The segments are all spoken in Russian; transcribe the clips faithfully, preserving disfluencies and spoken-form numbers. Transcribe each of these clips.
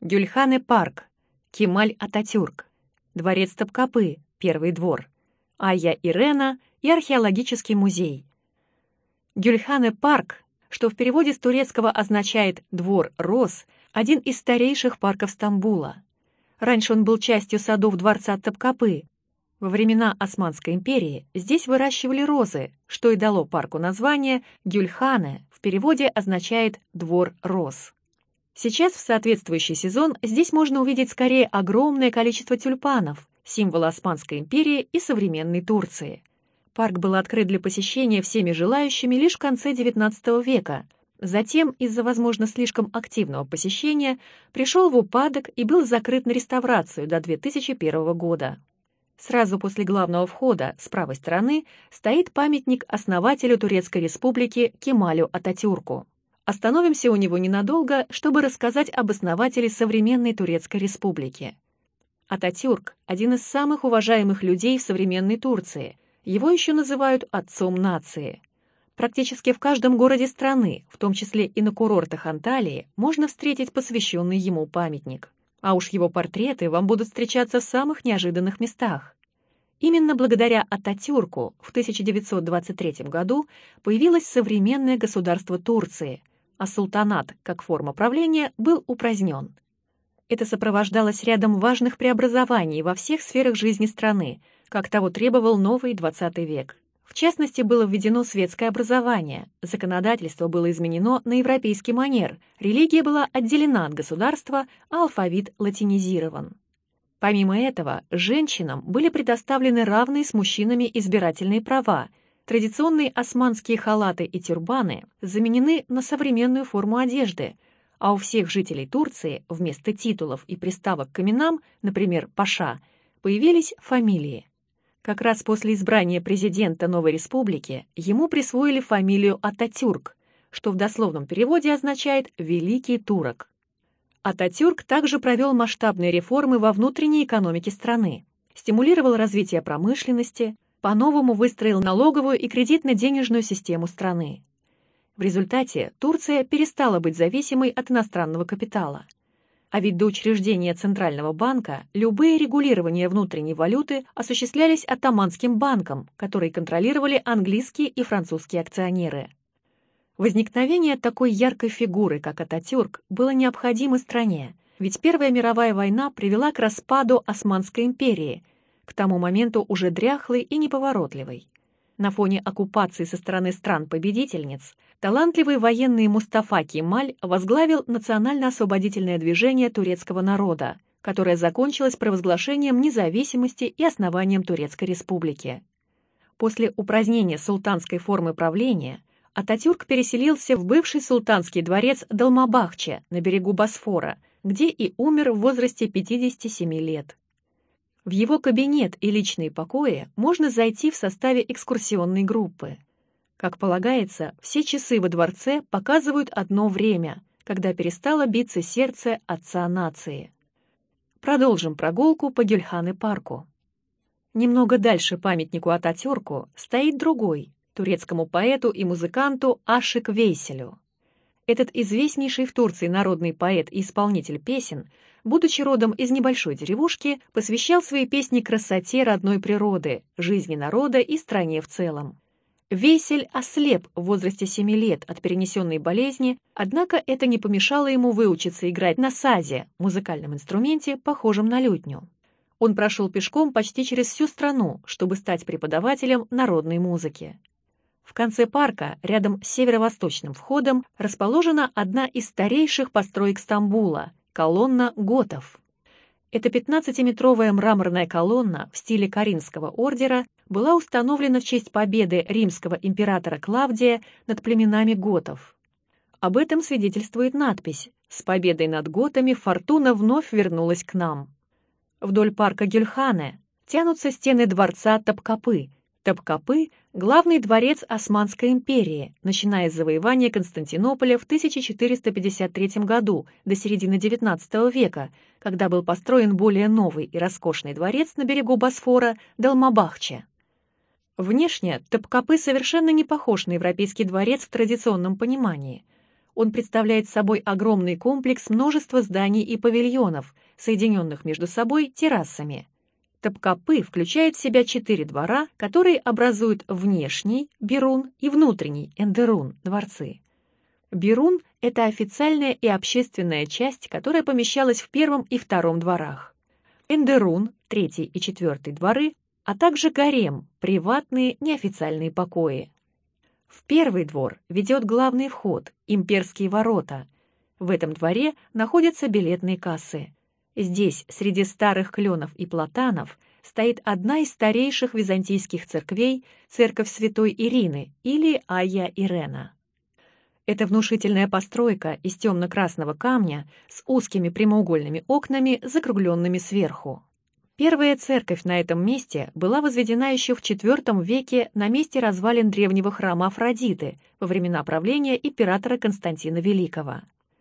Гюльхане-парк, Кемаль-Ататюрк, дворец Топкапы, первый двор, Айя-Ирена и археологический музей. Гюльхане-парк, что в переводе с турецкого означает «двор роз», один из старейших парков Стамбула. Раньше он был частью садов дворца Топкапы. Во времена Османской империи здесь выращивали розы, что и дало парку название Гюльхане, в переводе означает «двор роз». Сейчас в соответствующий сезон здесь можно увидеть скорее огромное количество тюльпанов, символа Османской империи и современной Турции. Парк был открыт для посещения всеми желающими лишь в конце девятнадцатого века. Затем, из-за, возможно, слишком активного посещения, пришел в упадок и был закрыт на реставрацию до две тысячи первого года. Сразу после главного входа, с правой стороны, стоит памятник основателю Турецкой республики Кемалю Ататюрку. Остановимся у него ненадолго, чтобы рассказать об основателе современной Турецкой республики. Ататюрк – один из самых уважаемых людей в современной Турции. Его еще называют «отцом нации». Практически в каждом городе страны, в том числе и на курортах Анталии, можно встретить посвященный ему памятник. А уж его портреты вам будут встречаться в самых неожиданных местах. Именно благодаря Ататюрку в тысяча девятьсот двадцать третьем году появилось современное государство Турции, а султанат, как форма правления, был упразднен. Это сопровождалось рядом важных преобразований во всех сферах жизни страны, как того требовал новый двадцатый век. В частности, было введено светское образование, законодательство было изменено на европейский манер, религия была отделена от государства, а алфавит латинизирован. Помимо этого, женщинам были предоставлены равные с мужчинами избирательные права, традиционные османские халаты и тюрбаны заменены на современную форму одежды, а у всех жителей Турции вместо титулов и приставок к именам, например, паша, появились фамилии. Как раз после избрания президента новой республики ему присвоили фамилию Ататюрк, что в дословном переводе означает «великий турок». Ататюрк также провел масштабные реформы во внутренней экономике страны, стимулировал развитие промышленности, по-новому выстроил налоговую и кредитно-денежную систему страны. В результате Турция перестала быть зависимой от иностранного капитала. А ведь до учреждения Центрального банка любые регулирования внутренней валюты осуществлялись Оттоманским банком, который контролировали английские и французские акционеры. Возникновение такой яркой фигуры, как Ататюрк, было необходимо стране, ведь Первая мировая война привела к распаду Османской империи, к тому моменту уже дряхлой и неповоротливой. На фоне оккупации со стороны стран-победительниц талантливый военный Мустафа Кемаль возглавил национально-освободительное движение турецкого народа, которое закончилось провозглашением независимости и основанием Турецкой республики. После упразднения султанской формы правления Ататюрк переселился в бывший султанский дворец Долмабахче на берегу Босфора, где и умер в возрасте пятидесяти семи лет. В его кабинет и личные покои можно зайти в составе экскурсионной группы. Как полагается, все часы во дворце показывают одно время, когда перестало биться сердце отца нации. Продолжим прогулку по Гюльхане-парку. Немного дальше памятнику Ататюрку стоит другой, турецкому поэту и музыканту Ашик Вейселю. Этот известнейший в Турции народный поэт и исполнитель песен, будучи родом из небольшой деревушки, посвящал свои песни красоте родной природы, жизни народа и стране в целом. Вейсель ослеп в возрасте семи лет от перенесенной болезни, однако это не помешало ему выучиться играть на сазе, музыкальном инструменте, похожем на лютню. Он прошел пешком почти через всю страну, чтобы стать преподавателем народной музыки. В конце парка, рядом с северо-восточным входом, расположена одна из старейших построек Стамбула — колонна готов. Эта пятнадцатиметровая мраморная колонна в стиле Каринского ордера была установлена в честь победы римского императора Клавдия над племенами готов. Об этом свидетельствует надпись «С победой над готами фортуна вновь вернулась к нам». Вдоль парка Гюльхане тянутся стены дворца Топкапы. Топкапы — главный дворец Османской империи, начиная с завоевания Константинополя в тысяча четыреста пятьдесят третьем году до середины девятнадцатого века, когда был построен более новый и роскошный дворец на берегу Босфора Долмабахче. Внешне Топкапы совершенно не похож на европейский дворец в традиционном понимании. Он представляет собой огромный комплекс множества зданий и павильонов, соединенных между собой террасами. Топкапы включает в себя четыре двора, которые образуют внешний Бирун и внутренний Эндерун дворцы. Бирун — это официальная и общественная часть, которая помещалась в первом и втором дворах. Эндерун, третий и четвертый дворы, а также гарем, приватные неофициальные покои. В первый двор ведет главный вход, имперские ворота. В этом дворе находятся билетные кассы. Здесь, среди старых кленов и платанов, стоит одна из старейших византийских церквей, церковь Святой Ирины или Айя Ирена. Это внушительная постройка из темно-красного камня с узкими прямоугольными окнами, закругленными сверху. Первая церковь на этом месте была возведена еще в четвёртом веке на месте развалин древнего храма Афродиты во времена правления императора Константина Великого.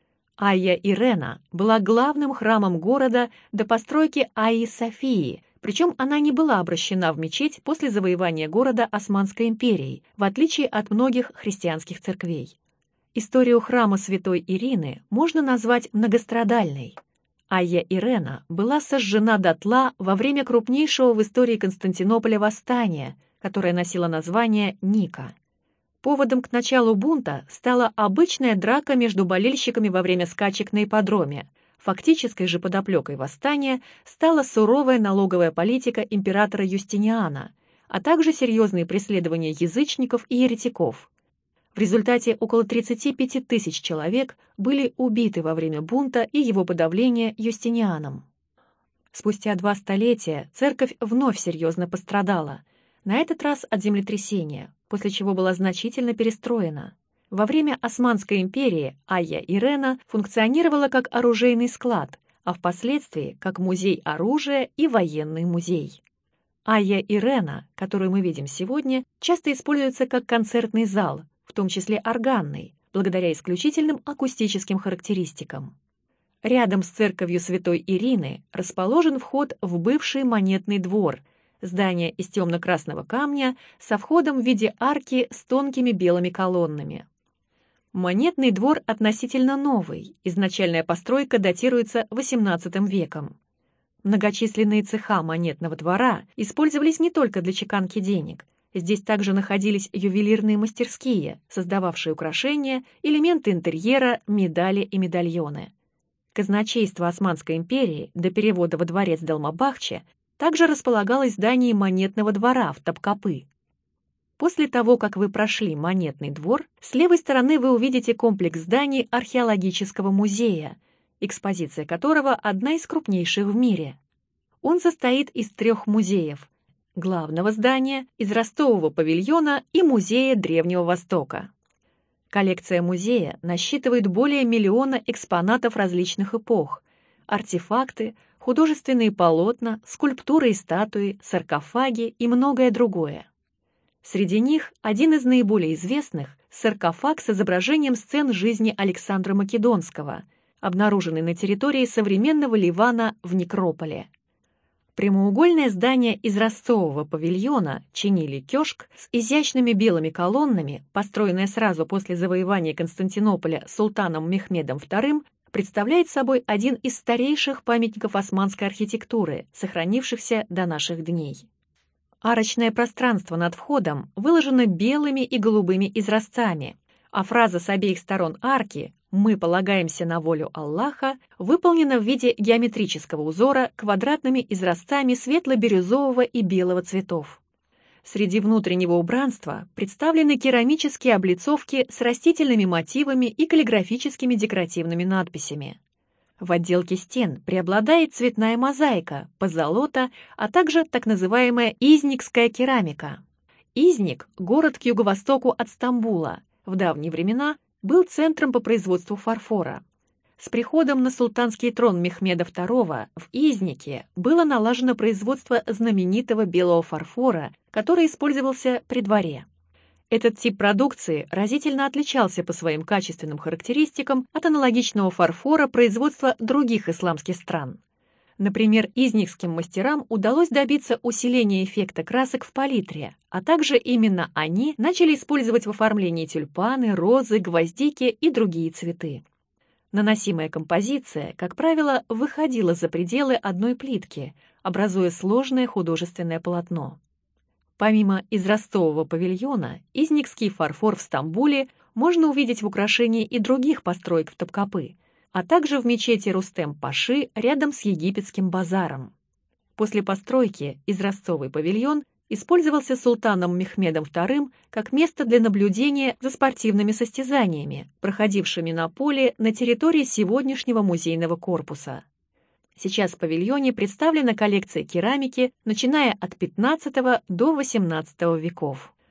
Айя Ирена была главным храмом города до постройки Айи Софии, причем она не была обращена в мечеть после завоевания города Османской империей, в отличие от многих христианских церквей. Историю храма Святой Ирины можно назвать многострадальной. Айя Ирена была сожжена дотла во время крупнейшего в истории Константинополя восстания, которое носило название Ника. Поводом к началу бунта стала обычная драка между болельщиками во время скачек на ипподроме. Фактической же подоплекой восстания стала суровая налоговая политика императора Юстиниана, а также серьезные преследования язычников и еретиков. В результате около тридцати пяти тысяч человек были убиты во время бунта и его подавления Юстинианом. Спустя два столетия церковь вновь серьезно пострадала, на этот раз от землетрясения, после чего была значительно перестроена. Во время Османской империи Айя Ирена функционировала как оружейный склад, а впоследствии как музей оружия и военный музей. Айя Ирена, которую мы видим сегодня, часто используется как концертный зал, в том числе органный, благодаря исключительным акустическим характеристикам. Рядом с церковью Святой Ирины расположен вход в бывший монетный двор, здание из темно-красного камня со входом в виде арки с тонкими белыми колоннами. Монетный двор относительно новый, изначальная постройка датируется восемнадцатым веком. Многочисленные цеха монетного двора использовались не только для чеканки денег. Здесь также находились ювелирные мастерские, создававшие украшения, элементы интерьера, медали и медальоны. Казначейство Османской империи до перевода во дворец Долмабахче также располагалось в здании монетного двора в Топкапы. После того, как вы прошли монетный двор, с левой стороны вы увидите комплекс зданий археологического музея, экспозиция которого одна из крупнейших в мире. Он состоит из трех музеев – главного здания, из ростового павильона и музея Древнего Востока. Коллекция музея насчитывает более миллиона экспонатов различных эпох, артефакты, художественные полотна, скульптуры и статуи, саркофаги и многое другое. Среди них один из наиболее известных – саркофаг с изображением сцен жизни Александра Македонского, обнаруженный на территории современного Ливана в Некрополе. Прямоугольное здание из ростового павильона Чинили-Кёшк с изящными белыми колоннами, построенное сразу после завоевания Константинополя султаном Мехмедом вторым, представляет собой один из старейших памятников османской архитектуры, сохранившихся до наших дней. Арочное пространство над входом выложено белыми и голубыми изразцами, а фраза с обеих сторон арки «Мы полагаемся на волю Аллаха» выполнена в виде геометрического узора квадратными изразцами светло-бирюзового и белого цветов. Среди внутреннего убранства представлены керамические облицовки с растительными мотивами и каллиграфическими декоративными надписями. В отделке стен преобладает цветная мозаика, позолота, а также так называемая изникская керамика. Изник – город к юго-востоку от Стамбула. В давние времена был центром по производству фарфора. С приходом на султанский трон Мехмеда второго в Изнике было налажено производство знаменитого белого фарфора, который использовался при дворе. Этот тип продукции разительно отличался по своим качественным характеристикам от аналогичного фарфора производства других исламских стран. Например, изникским мастерам удалось добиться усиления эффекта красок в палитре, а также именно они начали использовать в оформлении тюльпаны, розы, гвоздики и другие цветы. Наносимая композиция, как правило, выходила за пределы одной плитки, образуя сложное художественное полотно. Помимо израстового павильона, изникский фарфор в Стамбуле можно увидеть в украшении и других построек в Топкапы, а также в мечети Рустем-Паши рядом с египетским базаром. После постройки израстовый павильон использовался султаном Мехмедом вторым как место для наблюдения за спортивными состязаниями, проходившими на поле на территории сегодняшнего музейного корпуса. Сейчас в павильоне представлена коллекция керамики, начиная от пятнадцатого до восемнадцатого веков.